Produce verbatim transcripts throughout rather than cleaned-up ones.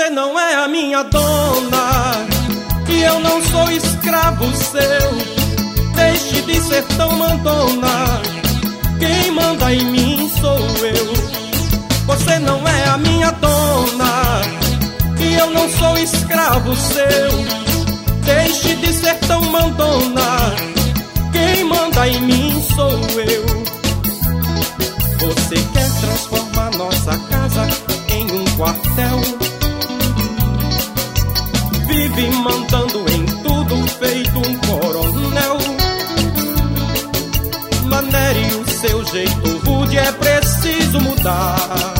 Você não é a minha dona e eu não sou escravo seu. Deixe de ser tão mandona, quem manda em mim sou eu. Você não é a minha dona e eu não sou escravo seu. Deixe de ser tão mandona, quem manda em mim sou eu. Você quer transformar nossa casa em um quartel, vive mandando em tudo feito um coronel. Manere o seu jeito rude, é preciso mudar,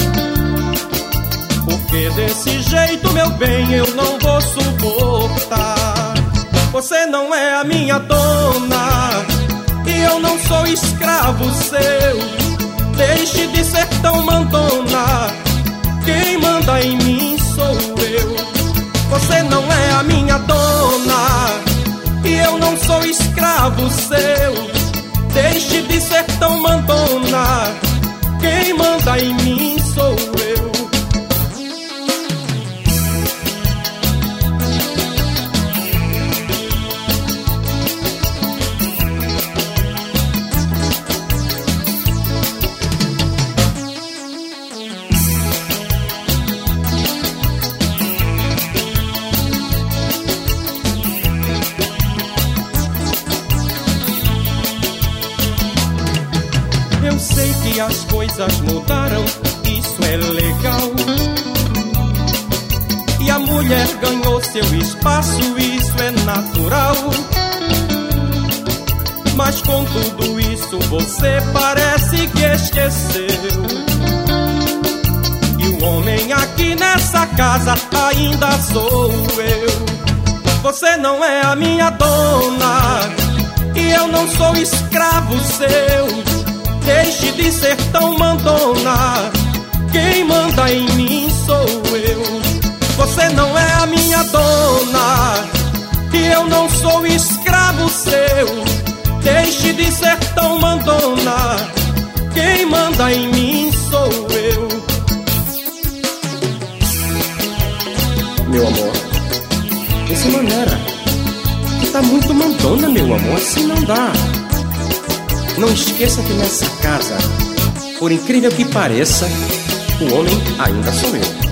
porque desse jeito, meu bem, eu não vou suportar. Você não é a minha dona e eu não sou escravo seu. Deixe de ser tão mandona, quem manda em mim sou eu. Você não é a minha dona e eu não sou escravo seu. Deixe de ser tão mandona, quem manda em mim sou eu. Eu sei que as coisas mudaram, isso é legal, e a mulher ganhou seu espaço, isso é natural. Mas com tudo isso você parece que esqueceu, e o homem aqui nessa casa ainda sou eu. Você não é a minha dona e eu não sou escravo seu. Deixe de ser tão mandona, quem manda em mim sou eu. Você não é a minha dona e eu não sou escravo seu. Deixe de ser tão mandona, quem manda em mim sou eu. Meu amor, dessa maneira, tu tá muito mandona, meu amor, assim não dá. Não esqueça que nessa casa, por incrível que pareça, o homem ainda sou eu.